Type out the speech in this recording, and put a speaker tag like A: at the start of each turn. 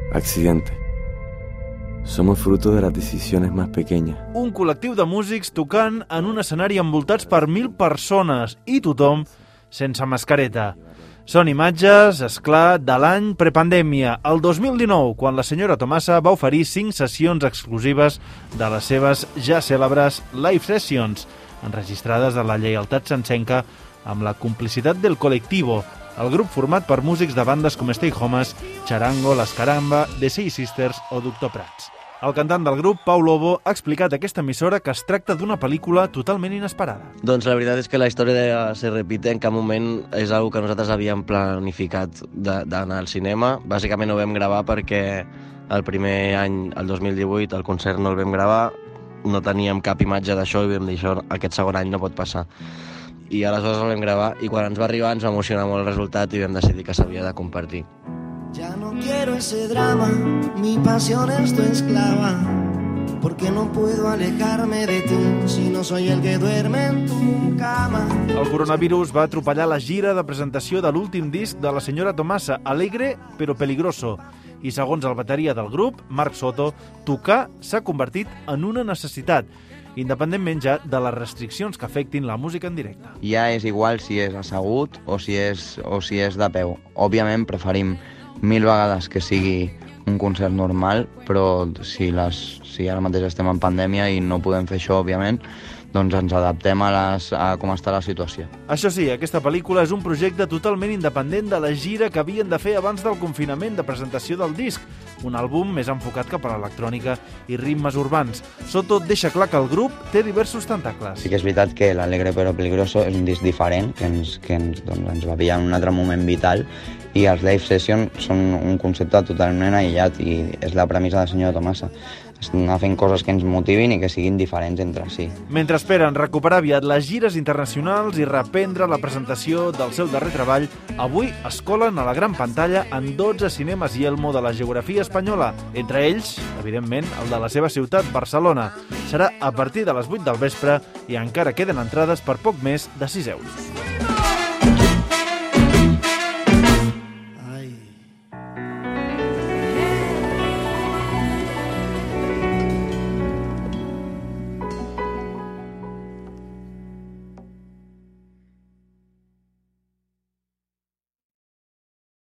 A: Accidente. Somos fruto de las decisiones más pequeñas.
B: Un col·lectiu de músics tocant en un escenari envoltats per 1.000 persones i tothom sense mascareta. Són imatges, és clar, de l'any prepandèmia, el 2019, quan la senyora Tomasa va oferir 5 sessions exclusives de les seves ja cèlebres live sessions, enregistrades a la lleialtat sencenca amb la complicitat del Colectivo, el grup format per músics de bandes com Stay Homes, Charango, Las Caramba, The Say Sisters o Doctor Prats. El cantant del grup, Pau Lobo, ha explicat a aquesta emissora que es tracta d'una pel·lícula totalment inesperada.
C: Doncs la veritat és que la història se repite, en cap moment és una que nosaltres havíem planificat d'anar al cinema. Bàsicament ho vam gravar perquè el primer any, el 2018, el concert no el vam gravar, no teníem cap imatge d'això i vam dir això aquest segon any no pot passar. I aleshores el vam gravar i quan ens va arribar ens va emocionar molt el resultat i vam decidir que s'havia de compartir.
D: Ya no quiero ese drama, mi pasión es tu esclava, porque no puedo alejarme de ti si no soy el que duerme en tu cama.
B: El coronavirus va atropellar la gira de presentació de l'últim disc de la senyora Tomasa, Alegre pero peligroso. I segons el bateria del grup, Marc Soto, tocar s'ha convertit en una necessitat, independentment ja de les restriccions que afectin la música en directe.
E: Ja és igual si és assegut o si és de peu. Òbviament preferim 1000 vegades que sigui un concert normal, però si ara mateix estem en pandèmia i no podem fer això, òbviament, doncs ens adaptem a com està la situació.
B: Això sí, aquesta pel·lícula és un projecte totalment independent de la gira que havien de fer abans del confinament de presentació del disc, un àlbum més enfocat cap a l'electrònica i ritmes urbans. Soto deixa clar que el grup té diversos tentacles.
E: Sí que és veritat que l'Alegre però peligroso és un disc diferent, que ens va pillar en un altre moment vital, i els live sessions són un concepte totalment aïllat i és la premissa de senyora Tomasa. Anar fent coses que ens motivin i que siguin diferents entre si.
B: Mentre esperen recuperar aviat les gires internacionals i reprendre la presentació del seu darrer treball, avui es colen a la gran pantalla en 12 cinemes i Yelmo de la geografia espanyola, entre ells, evidentment, el de la seva ciutat, Barcelona. Serà a partir de les 8 del vespre i encara queden entrades per poc més de 6 euros.